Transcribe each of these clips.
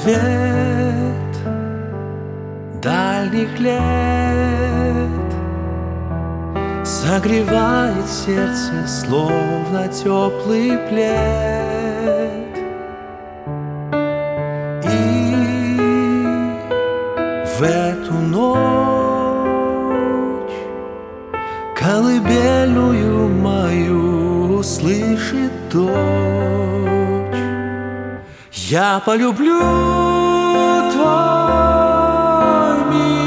свет дальних лет согревает сердце, словно теплый плед. И в эту ночь колыбельную мою слышит дочь. Я полюблю твой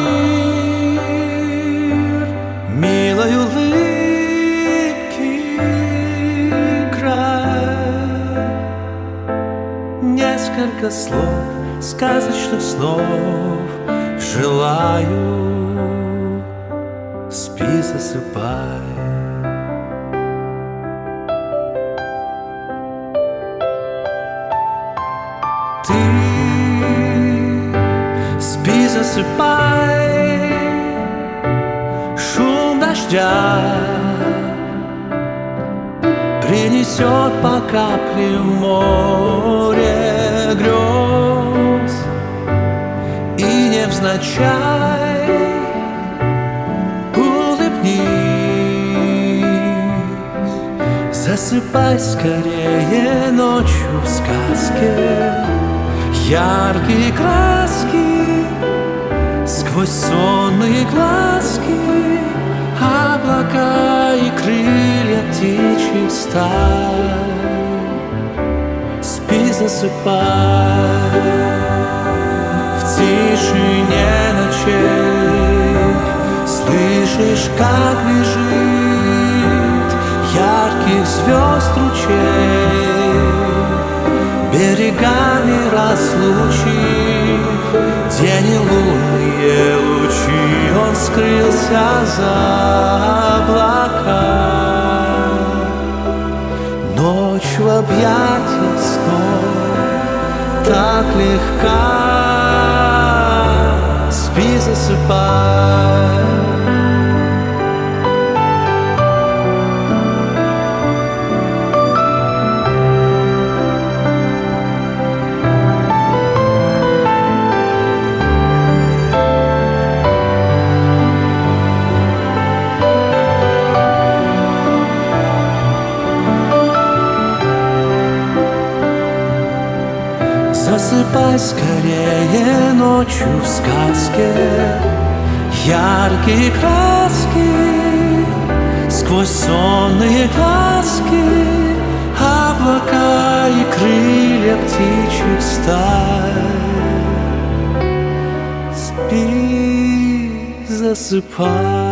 мир, милой улыбки край. Несколько слов, сказочных снов желаю. Спи, засыпай. Ты спи, засыпай. Шум дождя принесет по капле море грез. И невзначай улыбнись. Засыпай скорее ночью в сказке. Яркие краски сквозь сонные глазки, облака и крылья птичьих стай. Спи, засыпай. В тишине ночей слышишь, как бежит ярких звезд ручей, берегами разлучив день и лунные лучи. Он скрылся за облака. Ночь в объятиях снов так легка. Спи, засыпай. Засыпай скорее ночью в сказке. Яркие краски сквозь сонные глазки, облака и крылья птичьих стай. Спи, засыпай.